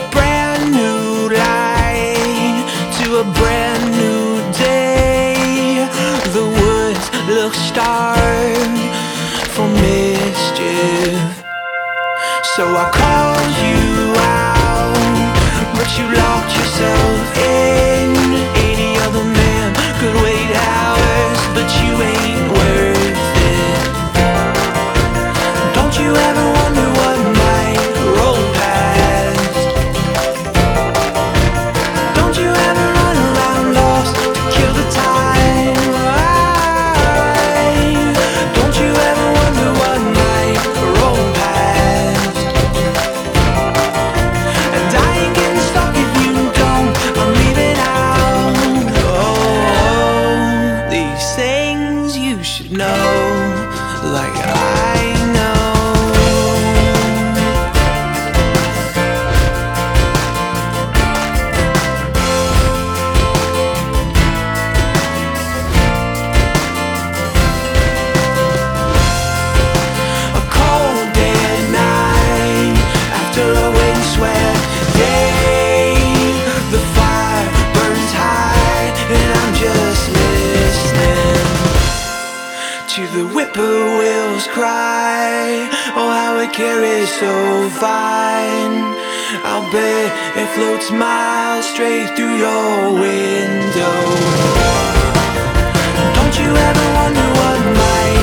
brand new light, to a brand new day. The woods look starved for mischief, so I called you out, but you locked yourself in. Any other man could wait hours, but you ain't worth it. Don't you ever wonder what might roll past? Don't you ever run around lost to kill the time? Don't you ever wonder what might roll past? And I ain't getting stuck if you don't, I'm leaving out. Oh, these things you should know, like I know. A cold dead night after a windswept day. The fire burns high and I'm just listening to the whippoorwills cry. Oh, how it carries so fine. I'll bet it floats miles straight through your window. Don't you ever wonder what might